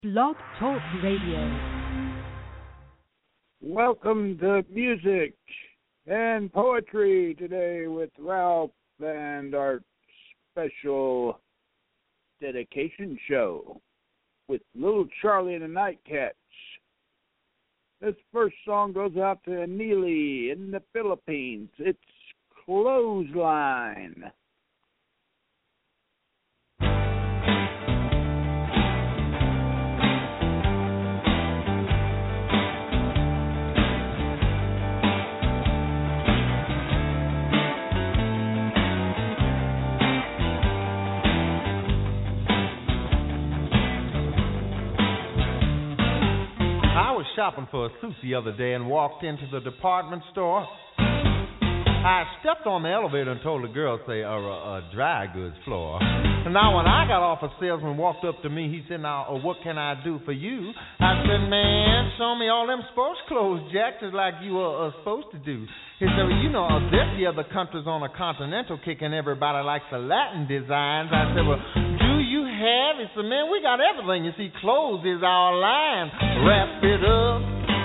Blog Talk Radio. Welcome to music and poetry today with Ralph and our special dedication show with Little Charlie and the Nightcats. This first song goes out to Neely in the Philippines. It's Clothesline. I was shopping for a suit the other day and walked into the department store. I stepped on the elevator and told the girl, a dry goods floor. And now when I got off, a salesman walked up to me. He said, now, what can I do for you? I said, man, show me all them sports clothes, Jack, just like you were supposed to do. He said, well, you know, there's the other countries on a continental kick and everybody likes the Latin designs. I said, well, do you have? He said, man, we got everything. You see, clothes is our line. Wrap it up.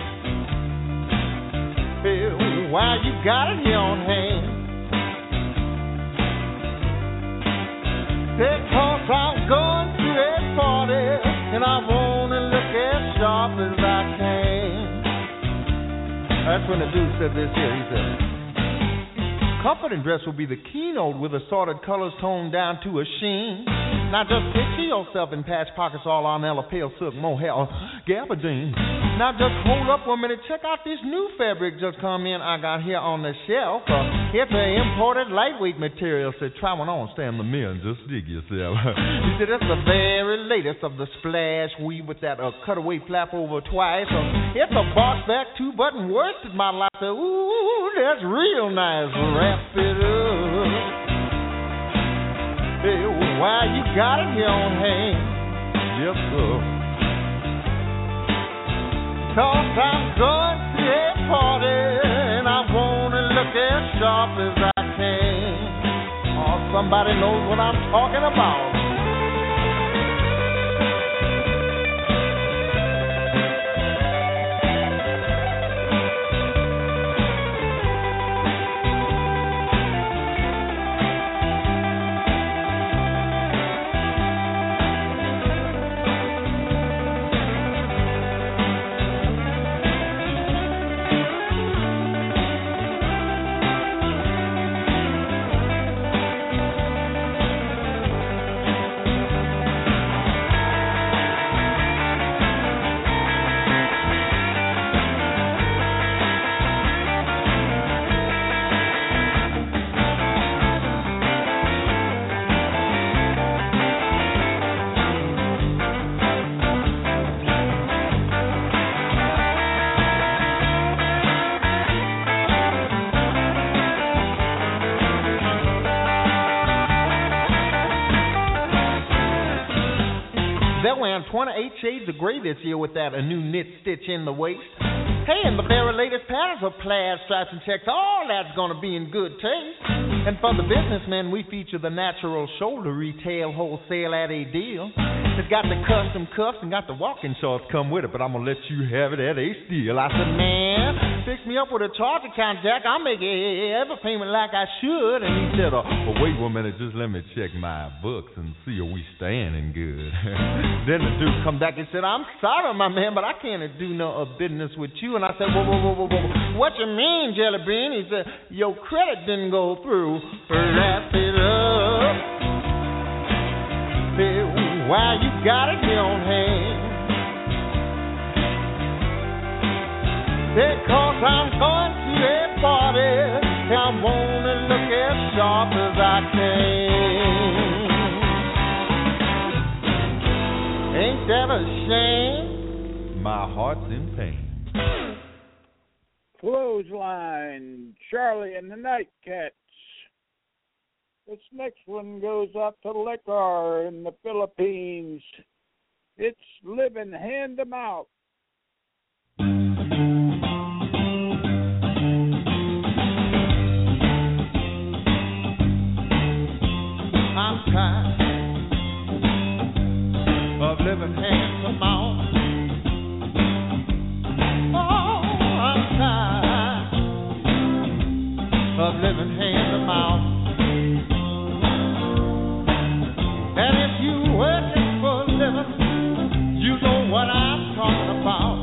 Why you got it here on hand? Because I'm going to a party and I want to look as sharp as I can. That's when the dude said this here. He said, comfort and dress will be the keynote with assorted colors toned down to a sheen. Now just picture yourself in patch pockets all on Ella pale silk mohair or gabardine. Now just hold up 1 minute, check out this new fabric just come in I got here on the shelf. It's an imported lightweight material. Said try one on, stand in the mirror and just dig yourself. He said it's the very latest of the splash weave with that cutaway flap over twice. It's a box back 2-button worsted model. I said, ooh, that's real nice. Wrap it up. Hey, why you got it here on hand? Yes, sir. 'Cause I'm going to a party and I want to look as sharp as I can. Oh, somebody knows what I'm talking about. They're wearing 28 shades of gray this year with that a new knit stitch in the waist. Hey, and the very latest patterns of plaid, stripes, and checks, all that's going to be in good taste. And for the businessmen, we feature the natural shoulder retail wholesale at a deal. It's got the custom cuffs and got the walking shorts come with it, but I'm going to let you have it at a steal. I said, man, fix me up with a charge account, Jack. I'll make every payment like I should. And he said, well, wait 1 minute, just let me check my books and see if we standing good. Then the dude come back and said, I'm sorry, my man, but I can't do no business with you. And I said, whoa, what you mean, Jelly Bean? He said, your credit didn't go through. Wrap it up. Hey, why you got it here on hand? Because I'm going to a party, I want to look as sharp as I can. Ain't that a shame? My heart's in pain. Clothesline, Charlie and the Nightcats. This next one goes out to Lekar in the Philippines. It's Living Hand to Mouth. I'm tired of living hand to mouth. Oh, I'm tired of living hand to mouth. And if you working for a living, you know what I'm talking about.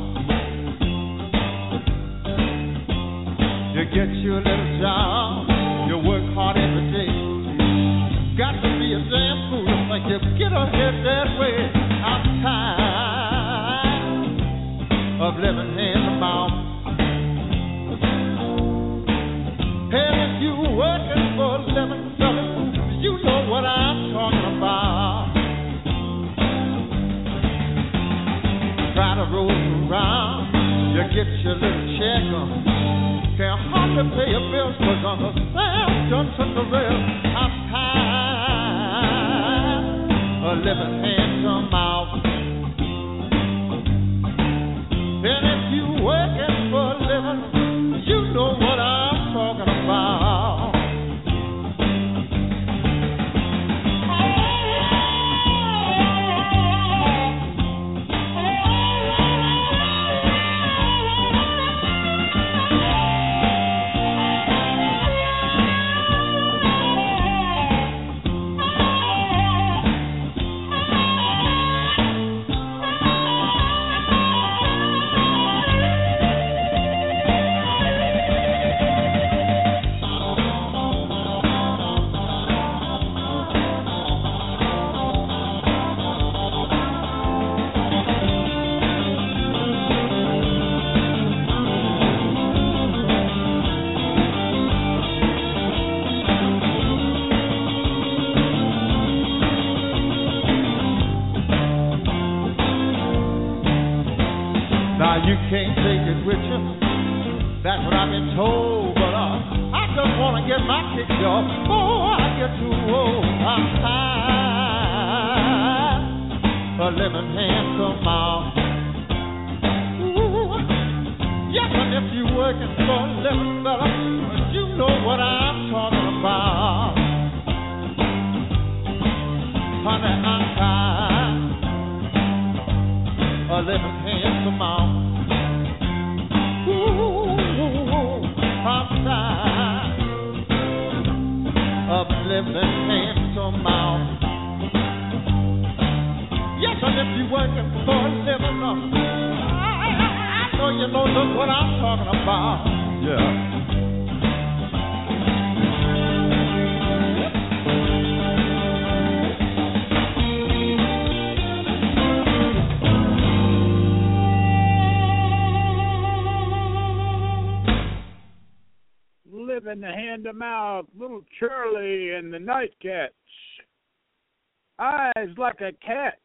You get you a little job, you work hard every day. Got to be a damn fool to think you get ahead that way. I'm tired of living hand to mouth. And if you working for a living, fella, you know what I'm talking about. Try to roll around, you get your little check on. Can't hardly pay your bills, cause on the Sam done took the rail. I'm tired of living hand to mouth. And if you working for a living, you know what I'm talking about. You can't take it with you. That's what I've been told. But I just want to get my kicks off before I get too old. I'm tired of living hand to mouth. Ooh. Yes, and if you working for a living, fella, you know what I'm talking about. Honey, I'm tired of living hand to mouth. I'm tired of living hand to mouth. Yes, and if you're working for a living, I know you know just what I'm talking about. Yeah. Living the hand to mouth, little Charlie and the Nightcats. Eyes like a cat.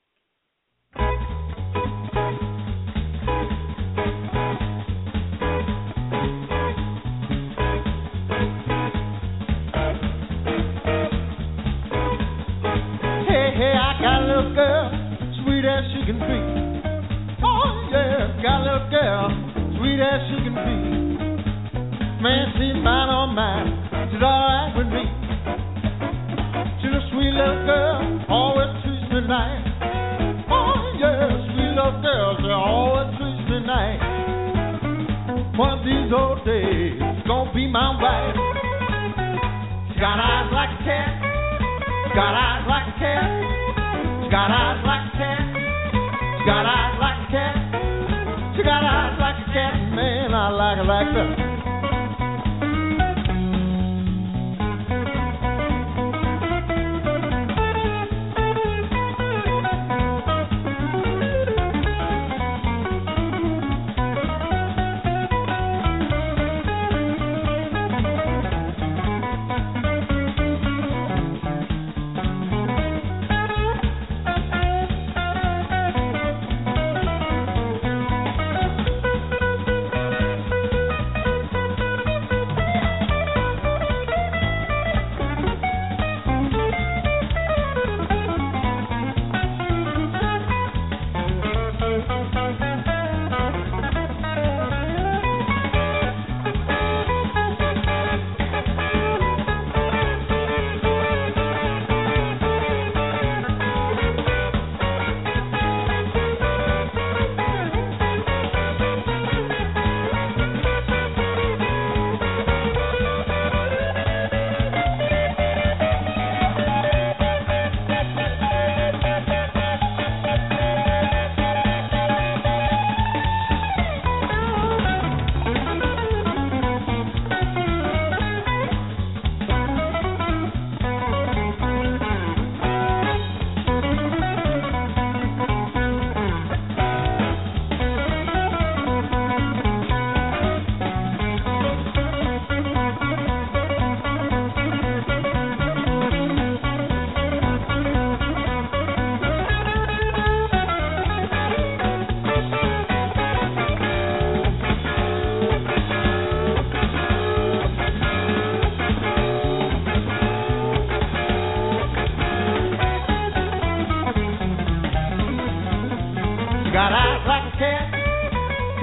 Hey, I got a little girl, sweet as she can be. Oh yeah, got a little girl, sweet as she can be. Man, she's mine, oh mine, she's alright with me. She's a sweet little girl, always treats me nice. Oh yeah, sweet little girl, she always treats me nice. One of these old days, she's gonna be my wife. She got eyes like a cat, she got eyes like a cat, she got eyes like a cat, she got eyes like a cat, she got eyes like a cat, man, I like her like that.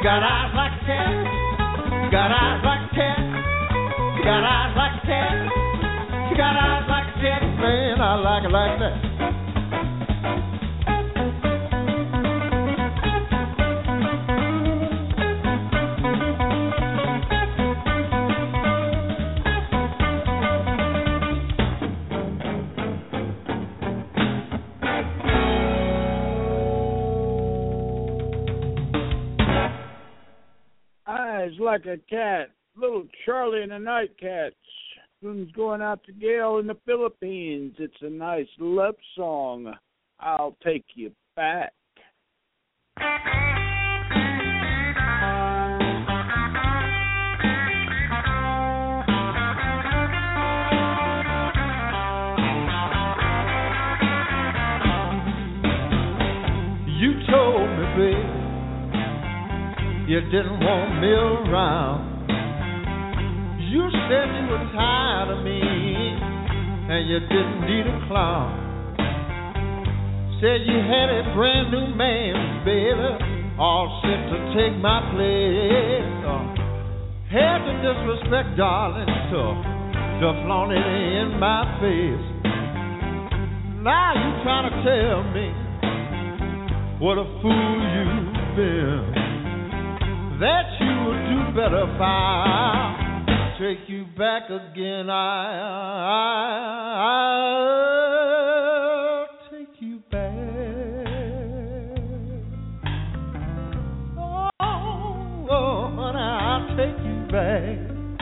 got eyes like a cat. You got eyes like a cat. You got eyes like a cat. You got eyes like a cat. Man, I like it like that. Eyes like a cat, little Charlie and the Nightcats. Tune's going out to Gail in the Philippines. It's a nice love song. I'll take you back. You told me, baby, you didn't want me around. You said you were tired of me and you didn't need a clown. Said you had a brand new man, baby, all set to take my place. Had the disrespect, darling, to flaunt it in my face. Now you trying to tell me what a fool you've been, that you would do better if I take you back again. I'll take you back. Oh, honey, I'll take you back.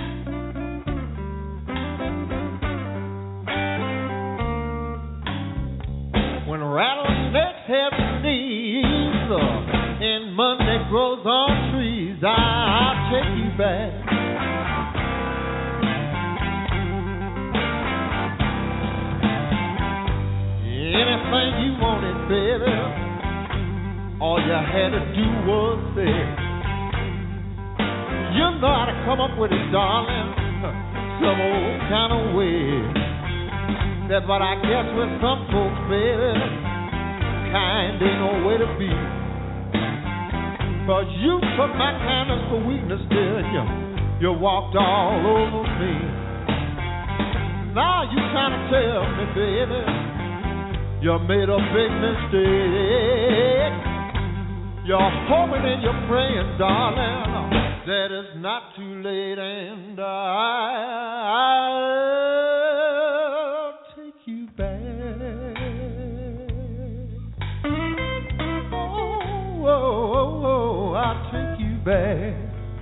When rattlesnakes have knees and Monday grows on trees, I'll take you back. Anything you wanted, baby, all you had to do was say. You know how to come up with it, darling, some old kind of way. That's what I guess with some folks, baby, kind ain't no way to be. 'Cause you took my kindness for weakness, dear, and you walked all over me. Now you trying to tell me, baby, you made a big mistake. You're hoping and you're praying, darling, that it's not too late, and I'll take you back. Oh, I'll take you back.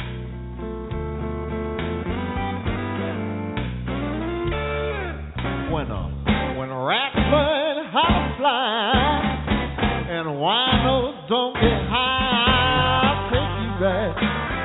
When rats learn how to fly and winos don't get high, I'll take you back.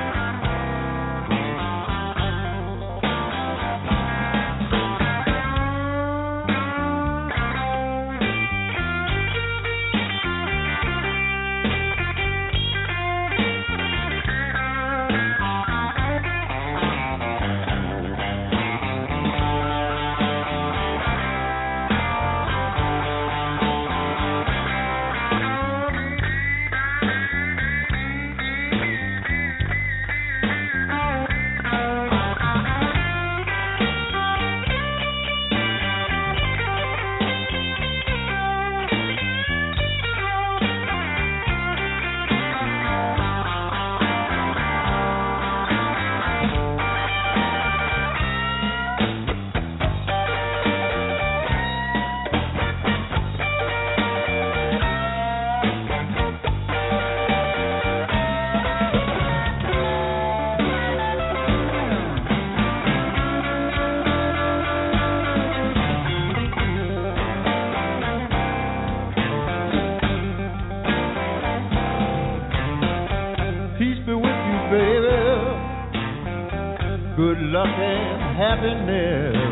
Good luck and happiness,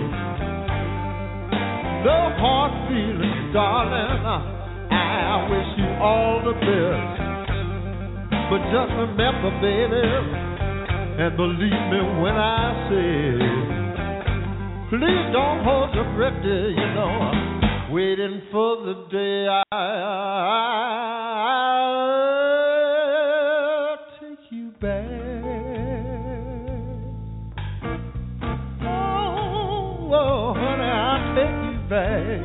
no hard feelings, darling. I wish you all the best. But just remember, baby, and believe me when I say, please don't hold your breath, dear, you know, waiting for the day I'll take you back. Oh, honey, I'll take you back.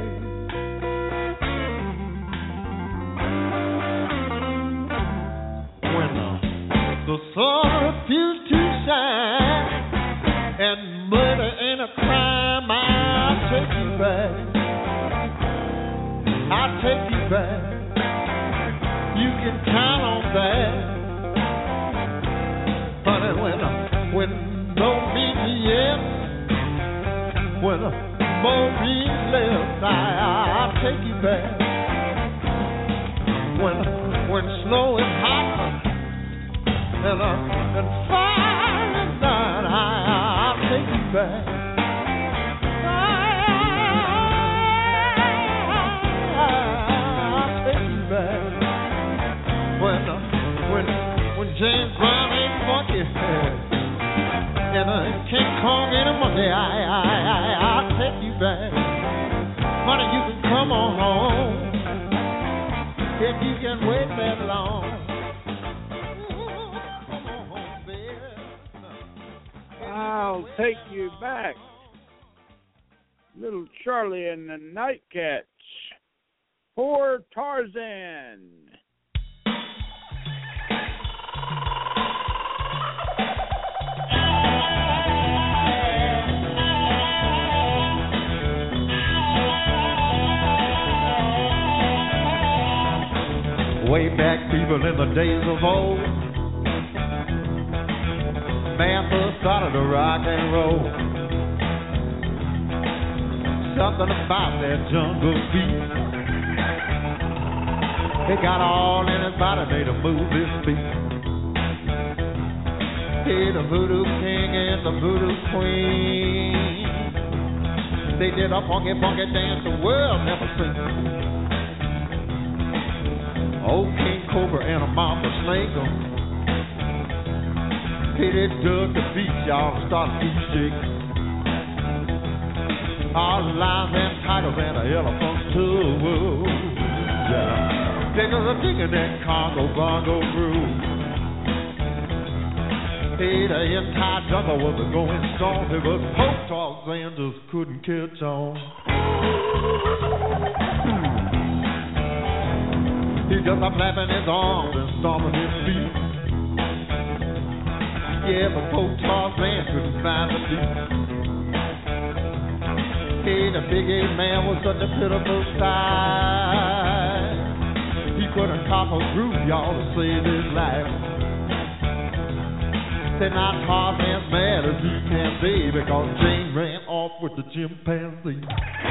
When the sun refused to shine and murder ain't a crime, I'll take you back. I'll take you back. You can count on that. Honey, when no meat yes, when more meat left, I'll take you back. When snow is hot and fire is night, I'll take you back. I'll take you back. When James Brown ain't funky and King Kong ain't a monkey, I'll take you back. Honey, you can come on home if you can wait that long. Come on home, baby. I'll take you back. Little Charlie and the Nightcats. Poor Tarzan. Way back people in the days of old, man first started to rock and roll. Something about that jungle beat, it got all in his body, made him move his feet. Hey, the voodoo king and the voodoo queen, they did a funky, funky dance the world never seen. Old King Cobra and a mama snake, hey, they dug the beat, y'all, started to shake. All the lions and tigers and the elephants too, yeah. They was digging that Congo bongo groove. Hey, the entire jungle was going strong, but Pope Tarzan just couldn't catch on. He just up flapping his arms and stomping his feet. Yeah, but Pope Tarzan couldn't find the beat. Hey, the big ape man was such a pitiful sight. He couldn't cop a groove, y'all, to save his life. Say now Tarzan's mad as he can be because Jane ran off with the chimpanzee.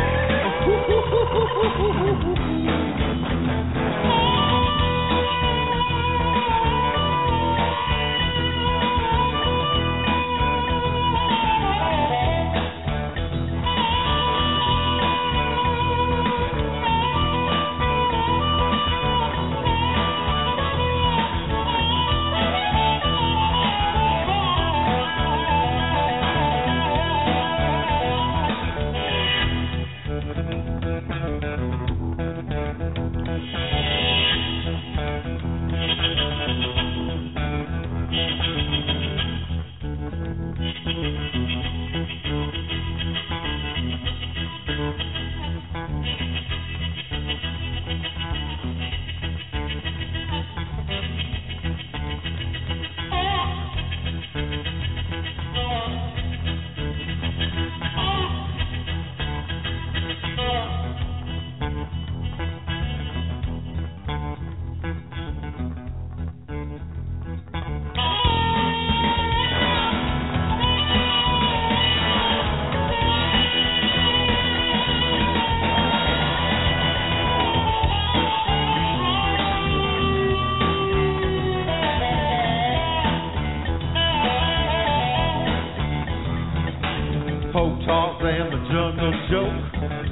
Tarzan the jungle joke.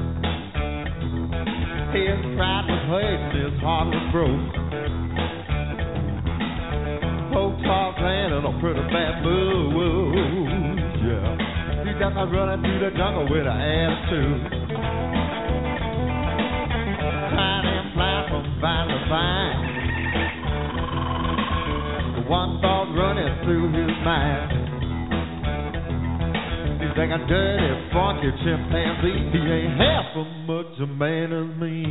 His pride was hurt and his heart was broke. Oh, Tarzan in a pretty bad mood, yeah. He got me running through the jungle with an attitude. Trying and flying from vine to vine. The one thought running through his mind. He's like a dirty, funky chimpanzee. He ain't half as much a man as me.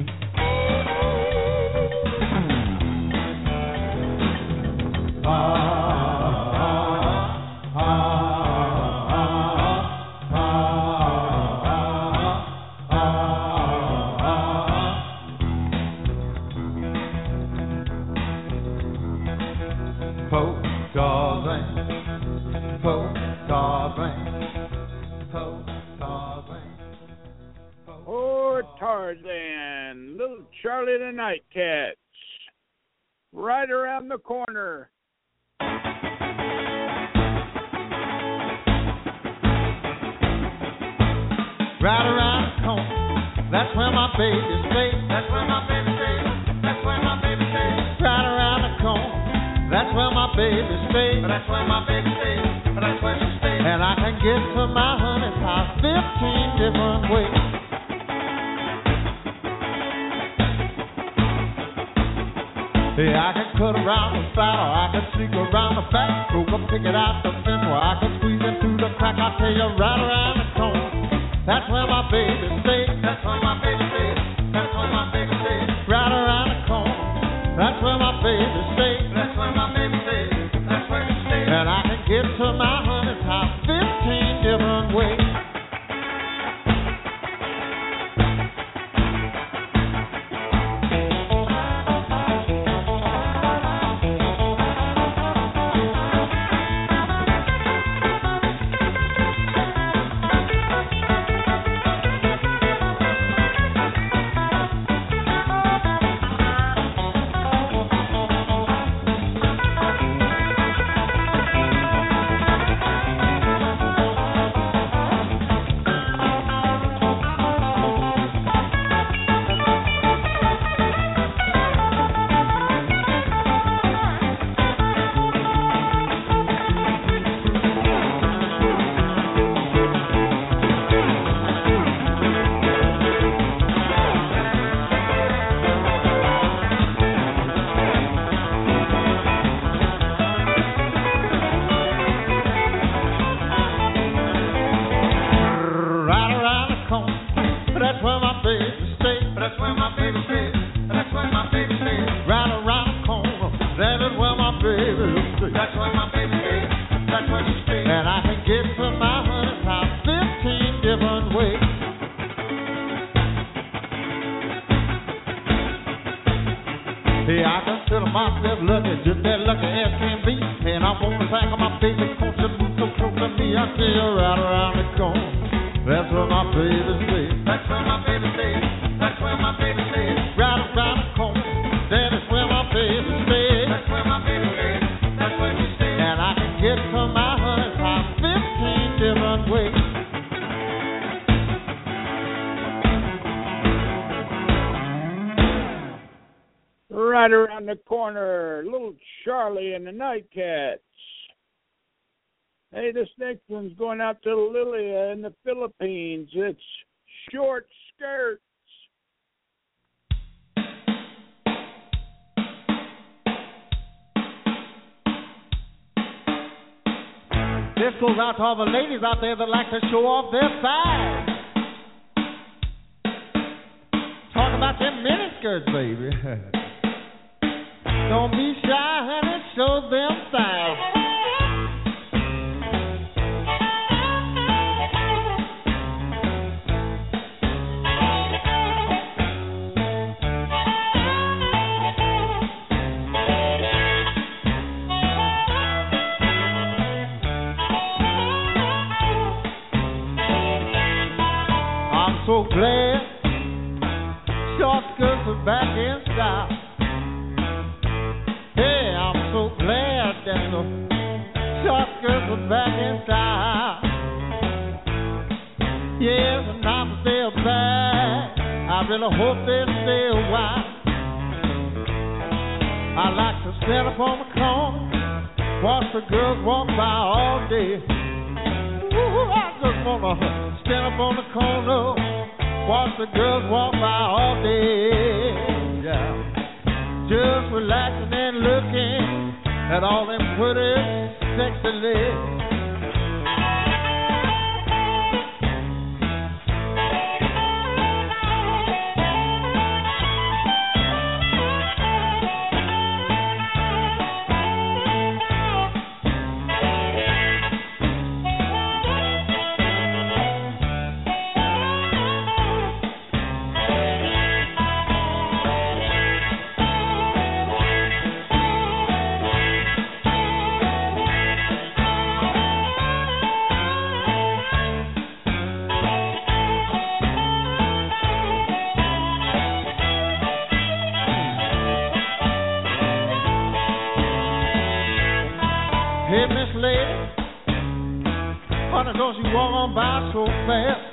Tarzan, Little Charlie and the Nightcats, right around the corner. Right around the corner, that's where my baby stays. That's where my baby stays. That's where my baby stays. Right around the corner, that's where my baby stays. That's where my baby stays. That's where she stays. And I can get to my honey's house 15 different ways. Yeah, I can cut around the side, or I can sneak around the back, go up, pick it out the fence, or I can squeeze it through the crack. I tell you, right around the corner, that's where my baby stays. That's where my baby stays. That's where my baby stays. Right around the corner, that's where my baby stays. That's where my baby stays. That's where she stays. And I can get to my honey's house 15 different ways. Right around the corner, Little Charlie and the Nightcats. Hey, this next one's going out to Lilia in the Philippines. It's Short Skirts. This goes out to all the ladies out there that like to show off their thighs. Talk about them miniskirts, baby. Don't be shy, honey, show them thighs. I'm so glad short skirts are back in style. Hey, I'm so glad that the short skirts are back in style. Yes, and now that they're back, I really hope they stay a while. I like to stand up on the corner, watch the girls walk by all day. Ooh, I just wanna stand up on the corner, watch the girls walk by all day. Yeah. Just relaxing and looking at all them pretty sexy lady. Hey, Miss Lady, honey, don't you walk on by so fast.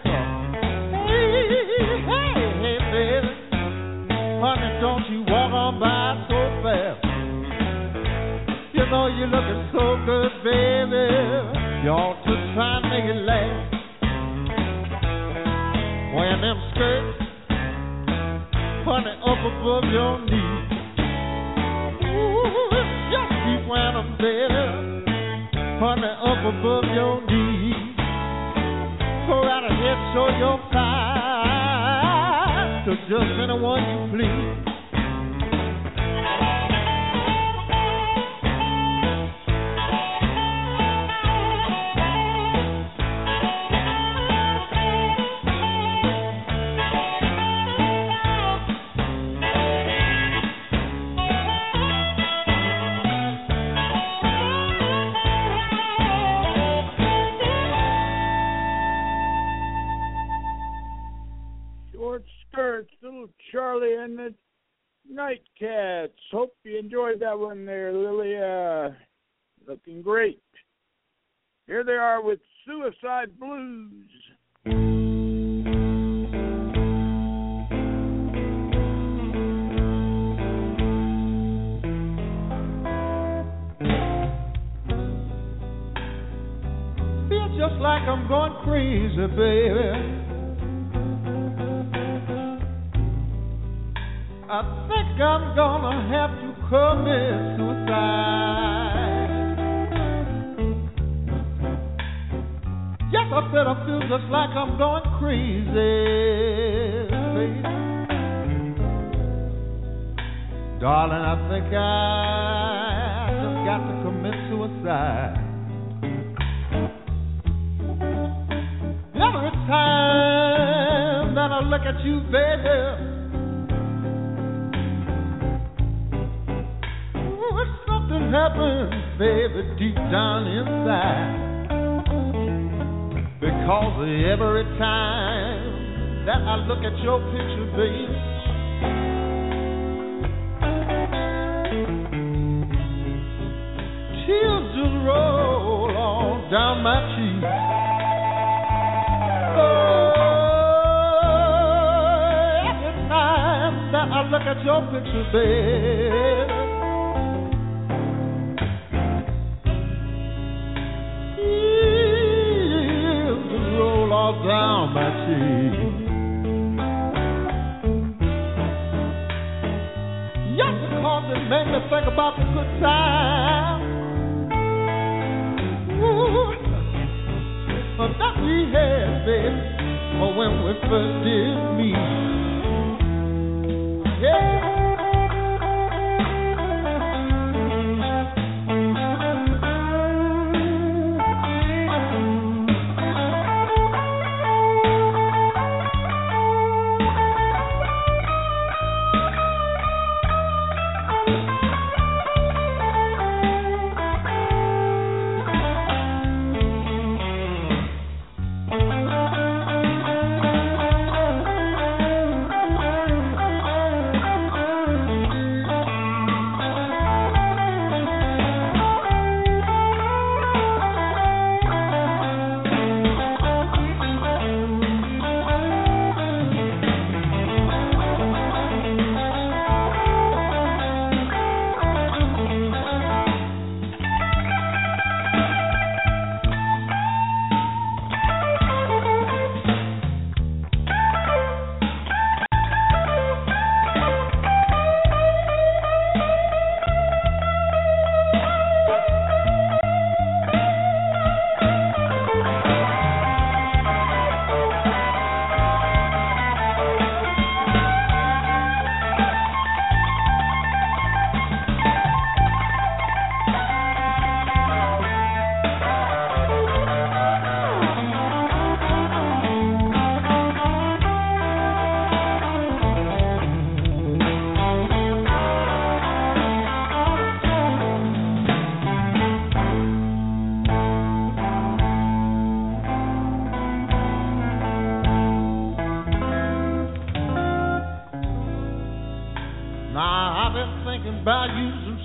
Hey, baby, honey, don't you walk on by so fast. You know you're looking so good, baby. You ought to try and make it last. Wearing them skirts, honey, up above your knees. Ooh, just keep wearing them, baby. Honey, up above your knees. Go right ahead, show your thighs to just anyone you please. Little Charlie and the Nightcats. Hope you enjoyed that one there, Lily. Looking great. Here they are with Suicide Blues. Feel just like I'm going crazy, baby. I think I'm gonna have to commit suicide. Yes, I said I feel just like I'm going crazy, baby. Darling, I think I just got to commit suicide. Every time that I look at you, baby, something happens, baby, deep down inside. Because every time that I look at your picture, baby, tears just roll all down my cheek. Oh, every time that I look at your picture, baby, all down my cheek. Yes, because it made me think about the good time that we had, baby, when we first did meet. Yeah.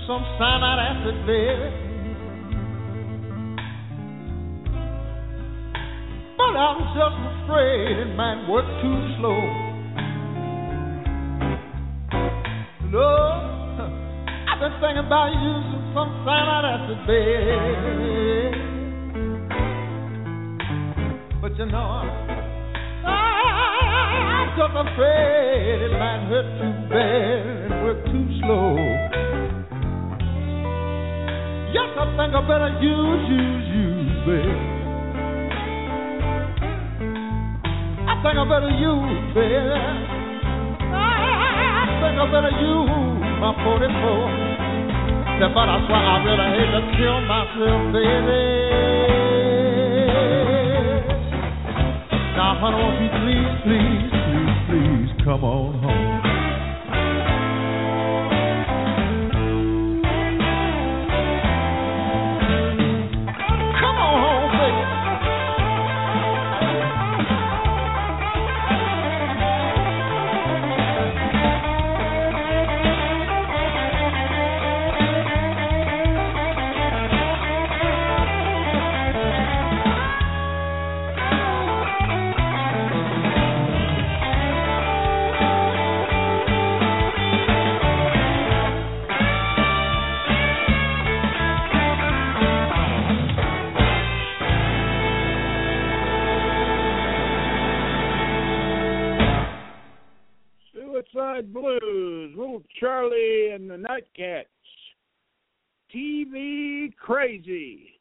some cyanide acid, baby. But I'm just afraid it might work too slow. Lord, I've been thinking about using some cyanide acid, baby. But you know, I'm just afraid it might hurt too bad and work too slow. Yes, I think I better use, baby. I think I better use, baby. I think I better use my 44. But I swear I really hate to kill myself, baby. Now, honey, won't you please come on home. Come on home, baby. Suicide Blues, Little Charlie and the Nightcats. TV Crazy.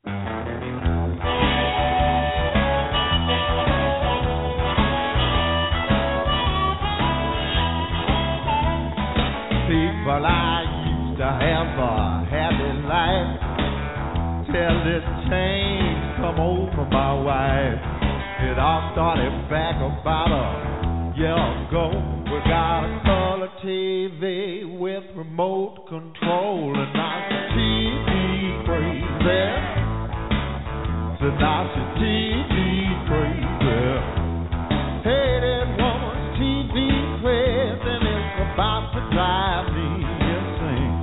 People I used to have a happy life till this change come over my wife. It all started back about a year ago. We got a color TV with remote control, and now the TV crazy. So now the TV crazy. Hey, that woman's TV crazy, and it's about to drive me insane.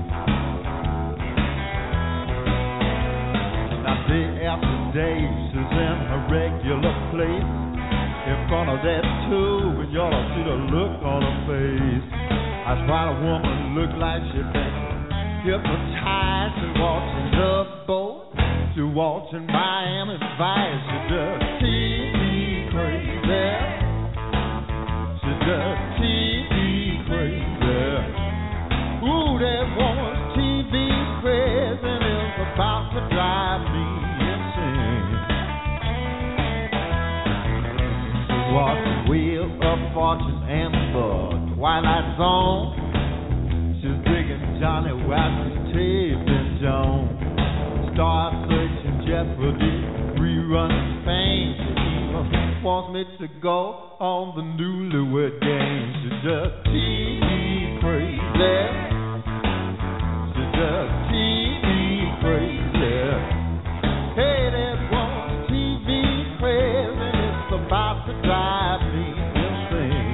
Now day after day, she's in her regular place. In front of that tube, and you ought to see the look on her face. That's why a woman look like she been hypnotized. She watching the boat, she watching Miami Vice. She does TV crazy. She does TV crazy. Ooh, that woman's TV crazy, and it's about to drive me insane. Watch the Wheel of Fortune and the Twilight Zone. She's digging Johnny Washington, Taping Jones. Star Searching Jeopardy, rerunning Fame. She even wants me to go on the Newlywed Game. She's just TV crazy. She's just TV crazy. Hey, that woman's TV crazy, and it's about to drive me insane.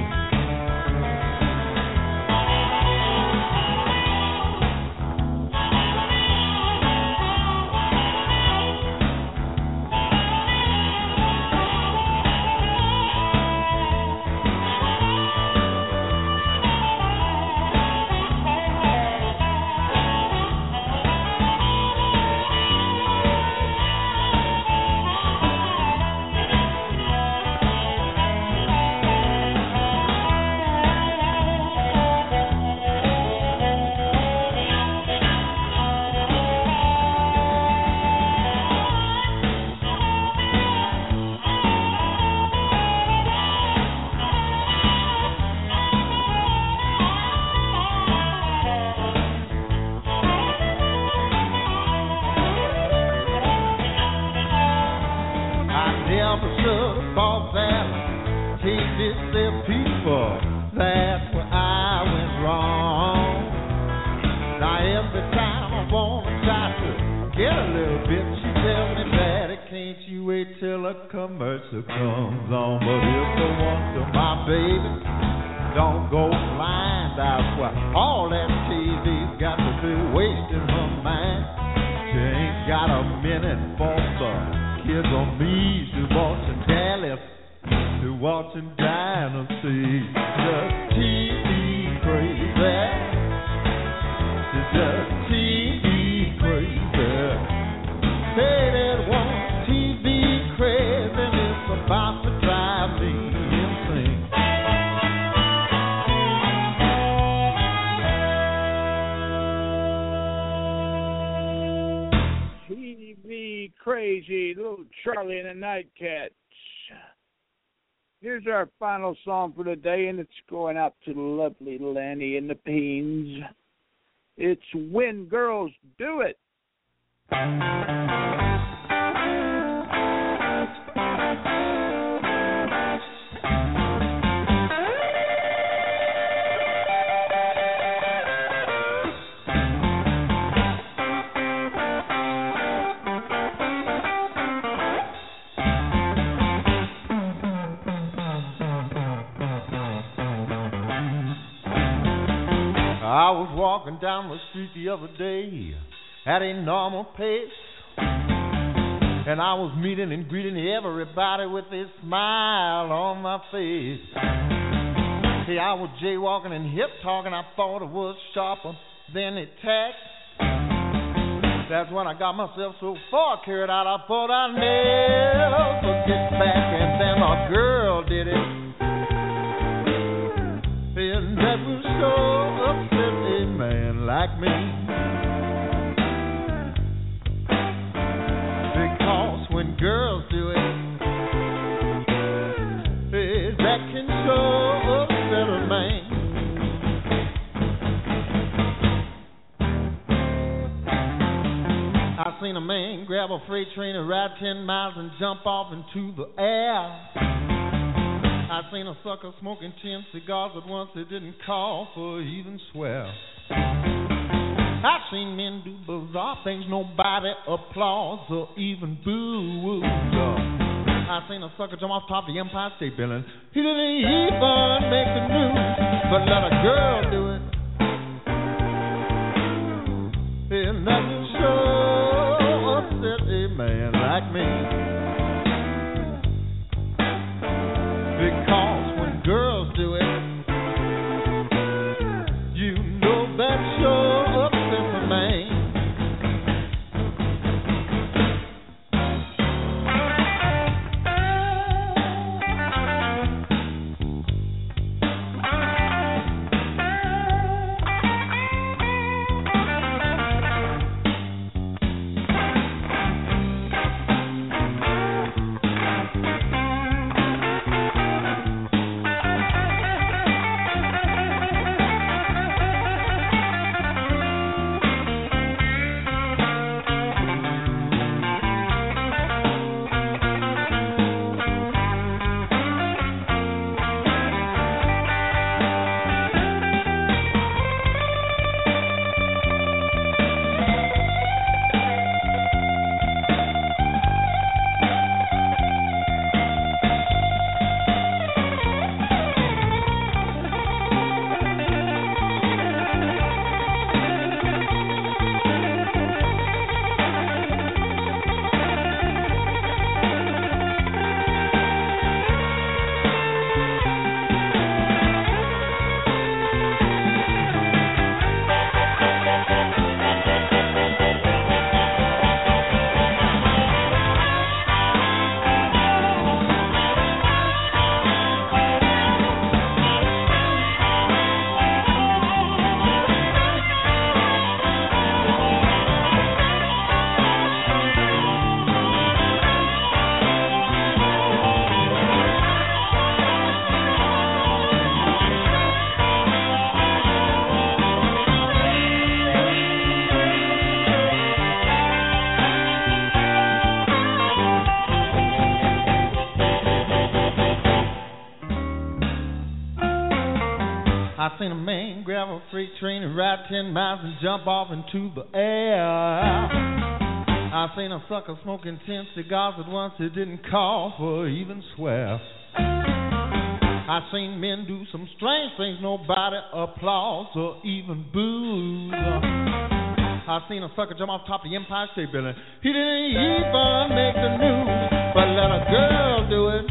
Never should have bought that TV set people. That's where I went wrong. Now every time I wanna try to get a little bit, she tells me, Daddy, can't you wait till a commercial comes on? But if the one to my baby don't go flying That's why all that TV's got to be wasting her mind. She ain't got a minute for the kids or me. She watching Dallas, she watching Dynasty. Just TV crazy. She's just TV crazy. Say that one TV crazy and it's about to drive me insane. TV crazy, little Charlie and the Nightcats. Here's our final song for the day, and it's going out to the lovely Lanny and the Peens. It's When Girls Do It. I was walking down the street the other day at a normal pace, and I was meeting and greeting everybody with a smile on my face. Hey, I was jaywalking and hip talking, I thought it was sharper than a tack. That's when I got myself so far carried out, I thought I'd never get back, and then a girl did it. And that was so upset a man like me, because when girls do it, that can so upset a man. I seen a man grab a freight train and ride 10 miles and jump off into the air. I seen a sucker smoking 10 cigars at once, it didn't call for even swear. I've seen men do bizarre things, nobody applauds or even boos. I seen a sucker jump off top of the Empire State Building, he didn't even make the news, but let a girl do it. And that will sure upset a man like me. Because when girls do it, you know that sure upsets a man. I seen a man grab a freight train and ride 10 miles and jump off into the air. I seen a sucker smoking 10 cigars at once, it didn't call for even swear. I seen men do some strange things nobody applauds or even boos. I seen a sucker jump off top of the Empire State Building. He didn't even make the news, but let a girl do it.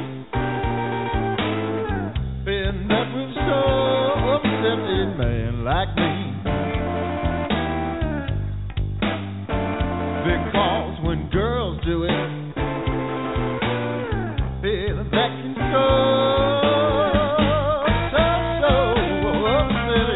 And that will so upset a man like me. Because when girls do it, that can so upset a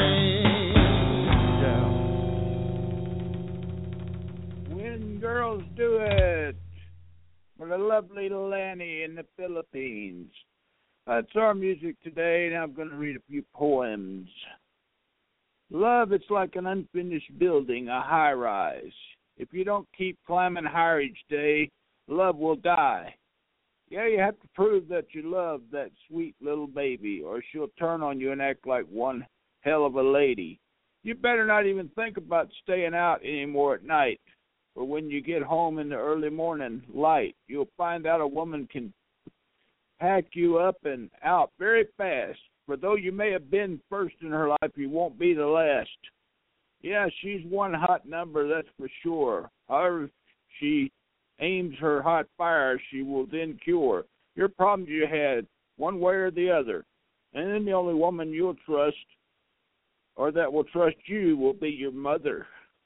man. When girls do it, for the lovely Lanny in the Philippines. It's our music today, and I'm going to read a few poems. Love, it's like an unfinished building, a high-rise. If you don't keep climbing higher each day, love will die. Yeah, you have to prove that you love that sweet little baby, or she'll turn on you and act like one hell of a lady. You better not even think about staying out anymore at night, for when you get home in the early morning light, you'll find out a woman can pack you up and out very fast. For though you may have been first in her life, you won't be the last. Yeah, she's one hot number, that's for sure. However, she aims her hot fire, she will then cure your problems you had, one way or the other. And then the only woman you'll trust, or that will trust you, will be your mother.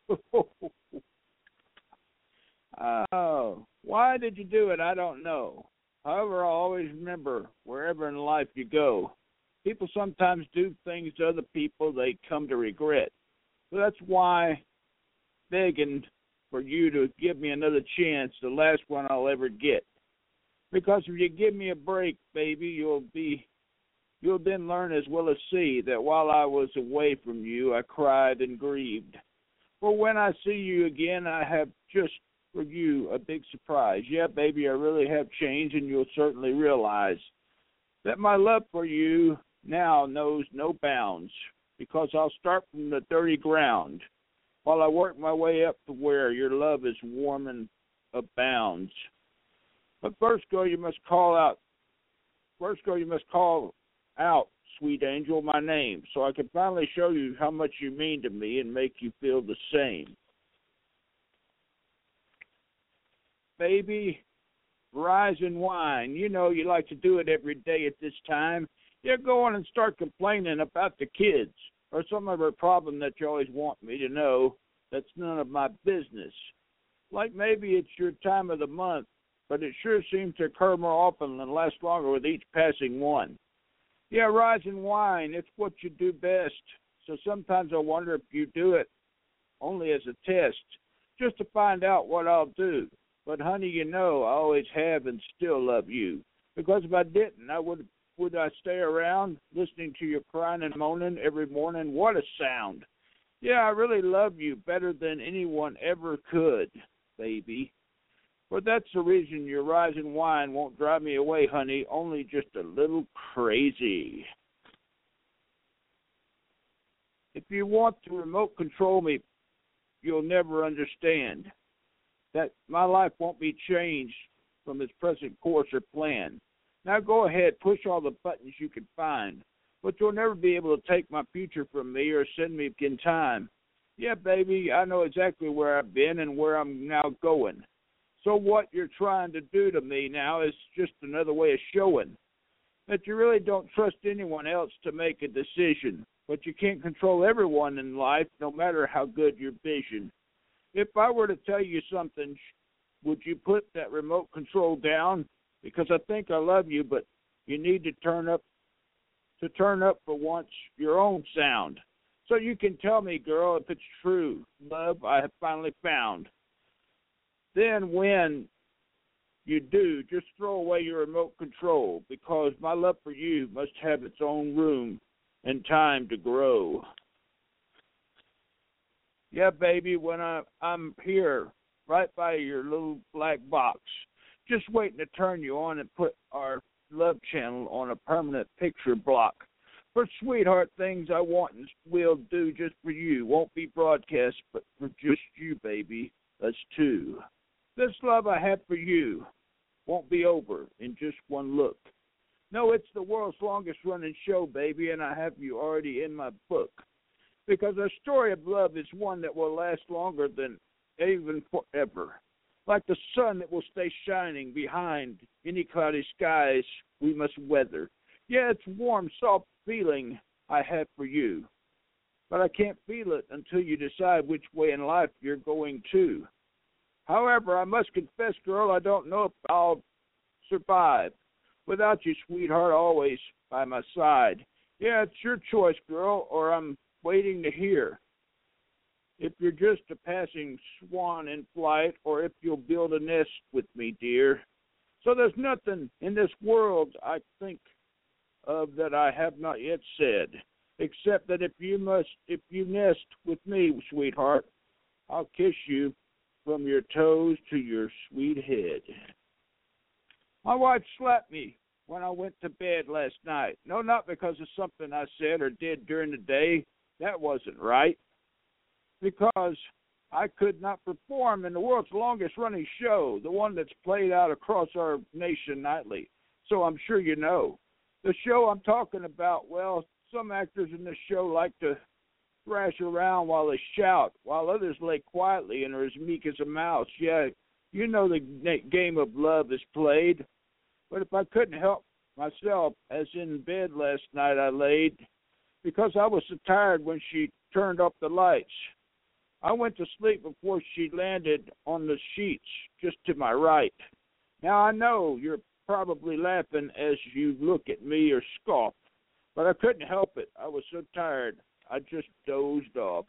Oh, why did you do it? I don't know. However, I'll always remember, wherever in life you go, people sometimes do things to other people they come to regret. So that's why begging for you to give me another chance, the last one I'll ever get. Because if you give me a break, baby, you'll then learn as well as see that while I was away from you, I cried and grieved. For when I see you again, I have just for you a big surprise. Yeah, baby, I really have changed, and you'll certainly realize that my love for you now knows no bounds, because I'll start from the dirty ground while I work my way up to where your love is warm and abounds. But first, girl, you must call out, sweet angel, my name, so I can finally show you how much you mean to me and make you feel the same. Baby, rise and whine. You know you like to do it every day at this time. You go on and start complaining about the kids or some other problem that you always want me to know that's none of my business. Like maybe it's your time of the month, but it sure seems to occur more often and last longer with each passing one. Yeah, rise and whine. It's what you do best. So sometimes I wonder if you do it only as a test, just to find out what I'll do. But, honey, you know I always have and still love you. Because if I didn't, would I stay around listening to your crying and moaning every morning? What a sound. Yeah, I really love you better than anyone ever could, baby. But that's the reason your rise and whine won't drive me away, honey, only just a little crazy. If you want to remote control me, you'll never understand that my life won't be changed from its present course or plan. Now go ahead, push all the buttons you can find, but you'll never be able to take my future from me or send me in time. Yeah, baby, I know exactly where I've been and where I'm now going. So what you're trying to do to me now is just another way of showing that you really don't trust anyone else to make a decision, but you can't control everyone in life no matter how good your vision. If I were to tell you something, would you put that remote control down? Because I think I love you, but you need to turn up for once your own sound. So you can tell me, girl, if it's true, love I have finally found. Then when you do, just throw away your remote control, because my love for you must have its own room and time to grow. Yeah, baby, when I'm here, right by your little black box, just waiting to turn you on and put our love channel on a permanent picture block. For sweetheart, things I want and will do just for you won't be broadcast, but for just you, baby, us two. This love I have for you won't be over in just one look. No, it's the world's longest running show, baby, and I have you already in my book. Because our story of love is one that will last longer than even forever. Like the sun that will stay shining behind any cloudy skies we must weather. Yeah, it's warm, soft feeling I have for you. But I can't feel it until you decide which way in life you're going to. However, I must confess, girl, I don't know if I'll survive without you, sweetheart, always by my side. Yeah, it's your choice, girl, or I'm waiting to hear. If you're just a passing swan in flight, or if you'll build a nest with me, dear. So there's nothing in this world I think of that I have not yet said, except that if you nest with me, sweetheart, I'll kiss you from your toes to your sweet head. My wife slapped me when I went to bed last night. No, not because of something I said or did during the day. That wasn't right. Because I could not perform in the world's longest running show, the one that's played out across our nation nightly. So I'm sure you know. The show I'm talking about, well, some actors in this show like to thrash around while they shout, while others lay quietly and are as meek as a mouse. Yeah, you know the game of love is played. But if I couldn't help myself, as in bed last night I laid, because I was so tired when she turned up the lights, I went to sleep before she landed on the sheets just to my right. Now I know you're probably laughing as you look at me or scoff, but I couldn't help it. I was so tired, I just dozed off.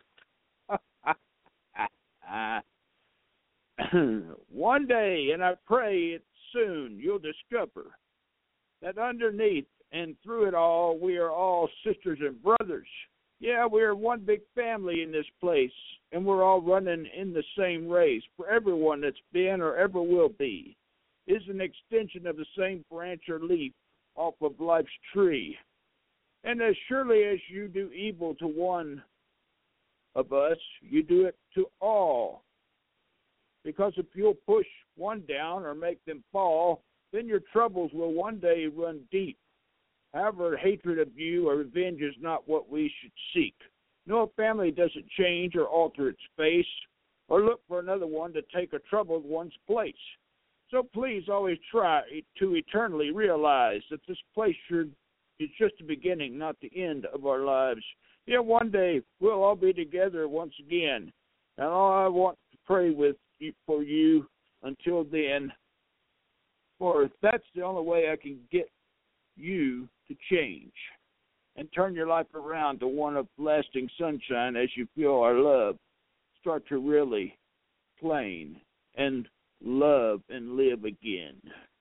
One day, and I pray it's soon, you'll discover that underneath and through it all, we are all sisters and brothers. Yeah, we are one big family in this place, and we're all running in the same race. For everyone that's been or ever will be is an extension of the same branch or leaf off of life's tree. And as surely as you do evil to one of us, you do it to all. Because if you'll push one down or make them fall, then your troubles will one day run deep. However, hatred of you or revenge is not what we should seek. No, a family doesn't change or alter its face or look for another one to take a troubled one's place. So please always try to eternally realize that this place is just the beginning, not the end of our lives. Yeah, one day we'll all be together once again. And all I want to pray for you until then, for that's the only way I can get you to change and turn your life around to one of lasting sunshine as you feel our love start to really plain and love and live again.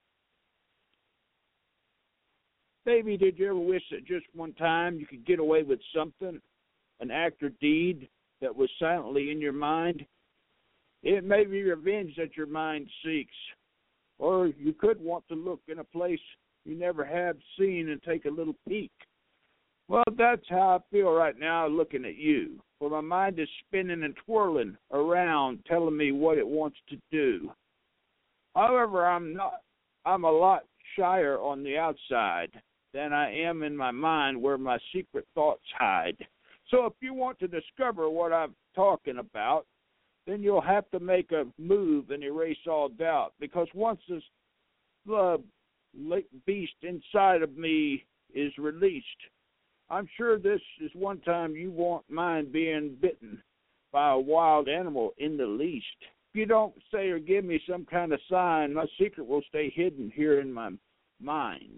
Baby, did you ever wish that just one time you could get away with something, an act or deed that was silently in your mind? It may be revenge that your mind seeks, or you could want to look in a place you never have seen and take a little peek. Well, that's how I feel right now looking at you, for my mind is spinning and twirling around, telling me what it wants to do. However, I'm a lot shyer on the outside than I am in my mind where my secret thoughts hide. So if you want to discover what I'm talking about, then you'll have to make a move and erase all doubt, because once this love beast inside of me is released, I'm sure this is one time you won't mind being bitten by a wild animal in the least. If you don't say or give me some kind of sign, my secret will stay hidden here in my mind.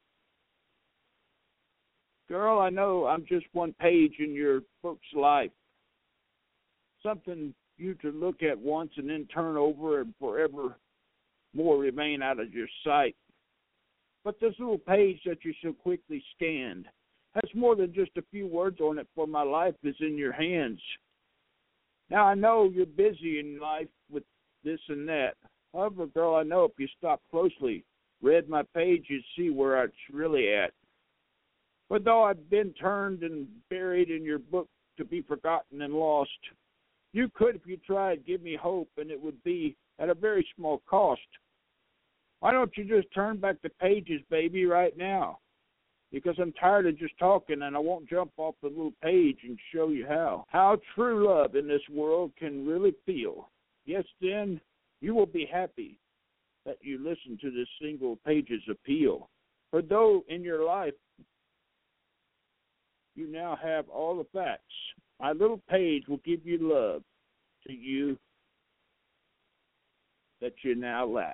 Girl, I know I'm just one page in your book's life, something you to look at once and then turn over and forever more remain out of your sight. But this little page that you so quickly scanned has more than just a few words on it, for my life is in your hands. Now, I know you're busy in life with this and that. However, girl, I know if you stop closely, read my page, you'd see where it's really at. But though I've been turned and buried in your book to be forgotten and lost, you could, if you tried, give me hope, and it would be at a very small cost. Why don't you just turn back the pages, baby, right now? Because I'm tired of just talking, and I won't jump off the little page and show you how. How true love in this world can really feel. Yes, then you will be happy that you listen to this single page's appeal. For though in your life you now have all the facts, my little page will give you love to you that you now lack.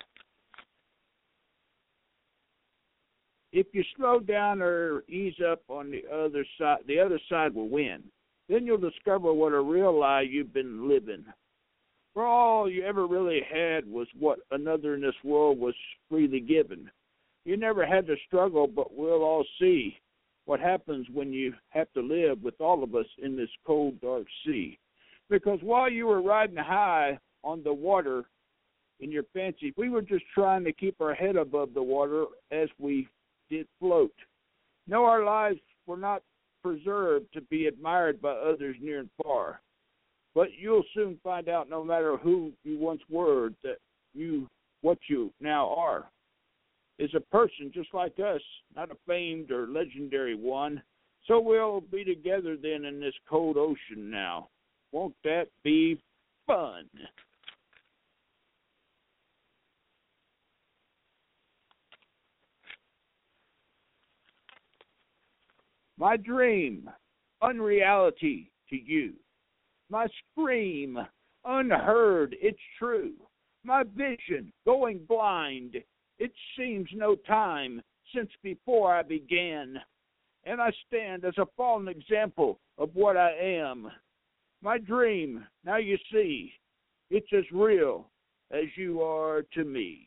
If you slow down or ease up on the other side will win. Then you'll discover what a real lie you've been living. For all you ever really had was what another in this world was freely given. You never had to struggle, but we'll all see what happens when you have to live with all of us in this cold, dark sea. Because while you were riding high on the water in your fancy, we were just trying to keep our head above the water as we did float. No, our lives were not preserved to be admired by others near and far. But you'll soon find out, no matter who you once were, that what you now are is a person just like us, not a famed or legendary one. So we'll be together then in this cold ocean now. Won't that be fun? My dream, unreality to you. My scream, unheard, it's true. My vision, going blind, it seems no time since before I began. And I stand as a fallen example of what I am. My dream, now you see, it's as real as you are to me.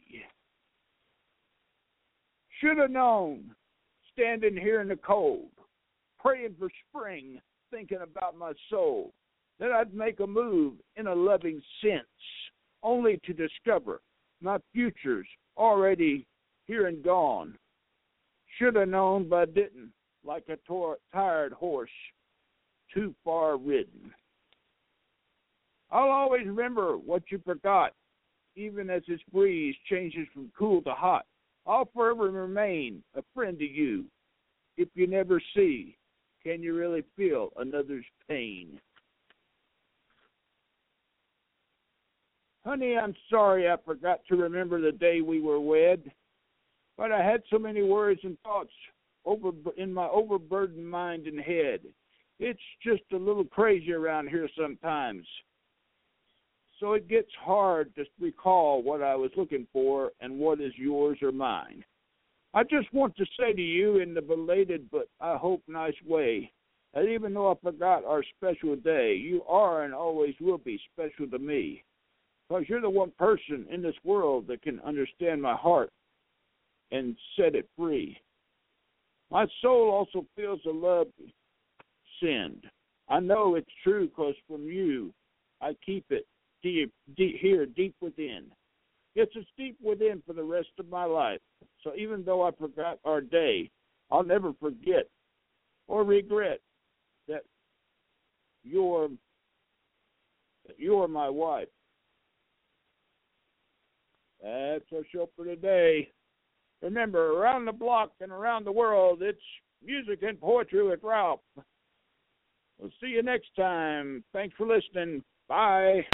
Should have known, standing here in the cold, praying for spring, thinking about my soul, that I'd make a move in a loving sense, only to discover my future's already here and gone. Should have known, but didn't, like a tired horse, too far ridden. I'll always remember what you forgot, even as this breeze changes from cool to hot. I'll forever remain a friend to you. If you never see, can you really feel another's pain? Honey, I'm sorry I forgot to remember the day we were wed, but I had so many worries and thoughts in my overburdened mind and head. It's just a little crazy around here sometimes. So it gets hard to recall what I was looking for and what is yours or mine. I just want to say to you in the belated but I hope nice way that even though I forgot our special day, you are and always will be special to me. Because you're the one person in this world that can understand my heart and set it free. My soul also feels the love send. I know it's true because from you I keep it deep here, deep within. It's deep within for the rest of my life. So even though I forgot our day, I'll never forget or regret that you're my wife. That's our show for today. Remember, around the block and around the world, it's music and poetry with Ralph. We'll see you next time. Thanks for listening. Bye.